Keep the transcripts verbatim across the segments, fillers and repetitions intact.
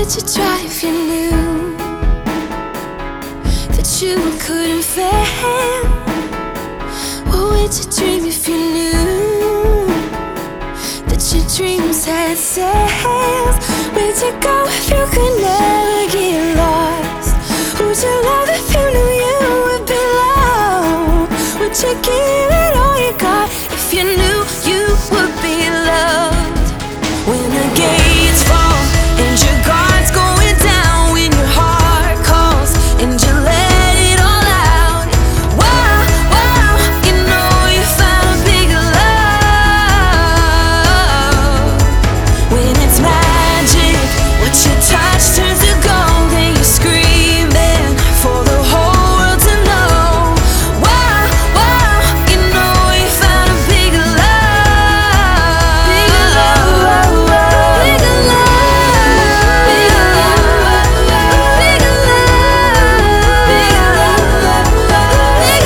would you try if you knew that you couldn't fail? What would you dream if you knew that your dreams had sails? Where'd you go if you could never get lost? Who'd you love if you knew you would be loved? Would you give it all you got if you knew you would be loved? When the gates fall and your guard's going down, when your heart calls and you let it all out, wow, wow, you know you found a big love. When it's magic, what you touch turns to gold, and you're screaming for the whole world to know. Wow, wow, you know you found a big love. Big love, big love, big love, big love, big love, big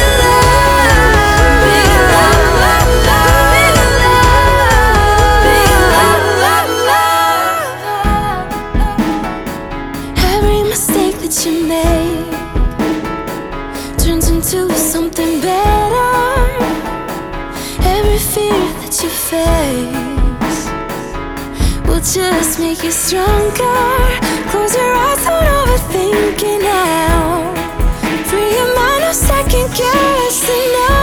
love. Every mistake that you make turns into something better. Every fear that you face will just make you stronger. Close your eyes, don't overthink it now. Free your mind, no second guessing now.